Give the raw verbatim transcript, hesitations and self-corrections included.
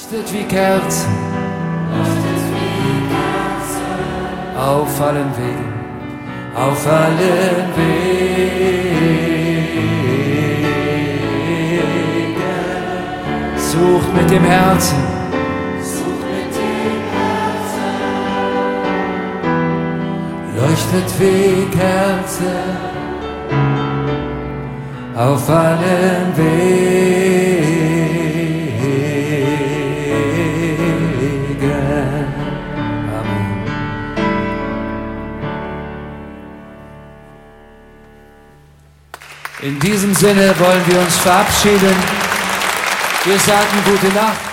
Leuchtet wie Kerzen, leuchtet wie Kerzen, auf allen Wegen, auf allen Wegen. Sucht mit dem Herzen, sucht mit dem Herzen, leuchtet wie Kerzen, auf allen Wegen. In diesem Sinne wollen wir uns verabschieden. Wir sagen gute Nacht.